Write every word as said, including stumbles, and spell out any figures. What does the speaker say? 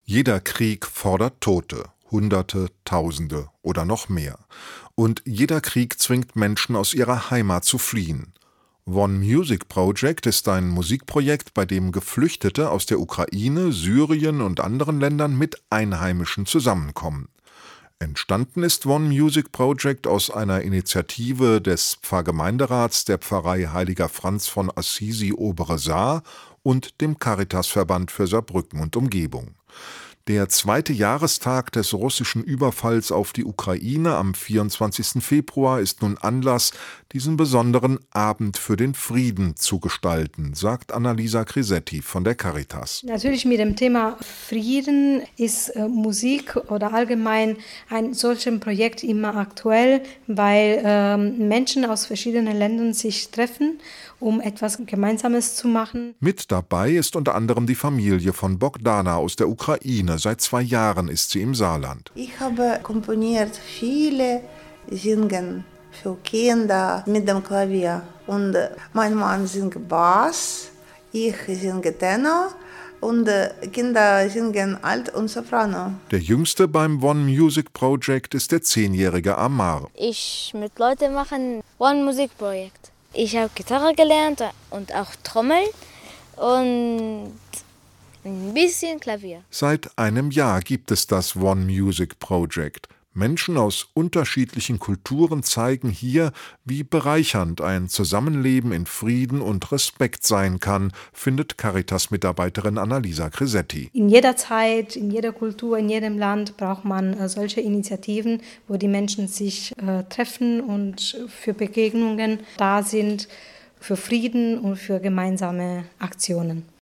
Jeder Krieg fordert Tote, Hunderte, Tausende oder noch mehr. Und jeder Krieg zwingt Menschen aus ihrer Heimat zu fliehen. One Music Project ist ein Musikprojekt, bei dem Geflüchtete aus der Ukraine, Syrien und anderen Ländern mit Einheimischen zusammenkommen. Entstanden ist One Music Project aus einer Initiative des Pfarrgemeinderats der Pfarrei Heiliger Franz von Assisi Obere Saar und dem Caritasverband für Saarbrücken und Umgebung. Der zweite Jahrestag des russischen Überfalls auf die Ukraine am vierundzwanzigsten Februar ist nun Anlass, diesen besonderen Abend für den Frieden zu gestalten, sagt Annalisa Crisetti von der Caritas. Natürlich mit dem Thema Frieden ist äh, Musik oder allgemein ein solches Projekt immer aktuell, weil äh, Menschen aus verschiedenen Ländern sich treffen, um etwas Gemeinsames zu machen. Mit dabei ist unter anderem die Familie von Bogdana aus der Ukraine. Seit zwei Jahren ist sie im Saarland. Ich habe komponiert viele Singen für Kinder mit dem Klavier. Und mein Mann singt Bass, ich singe Tenor und Kinder singen Alt und Soprano. Der jüngste beim One Music Project ist der zehnjährige Amar. Ich mit Leuten machen One Music Projekt. Ich habe Gitarre gelernt und auch Trommel und ein bisschen Klavier. Seit einem Jahr gibt es das One Music Project. Menschen aus unterschiedlichen Kulturen zeigen hier, wie bereichernd ein Zusammenleben in Frieden und Respekt sein kann, findet Caritas-Mitarbeiterin Annalisa Crisetti. In jeder Zeit, in jeder Kultur, in jedem Land braucht man äh, solche Initiativen, wo die Menschen sich äh, treffen und für Begegnungen da sind, für Frieden und für gemeinsame Aktionen.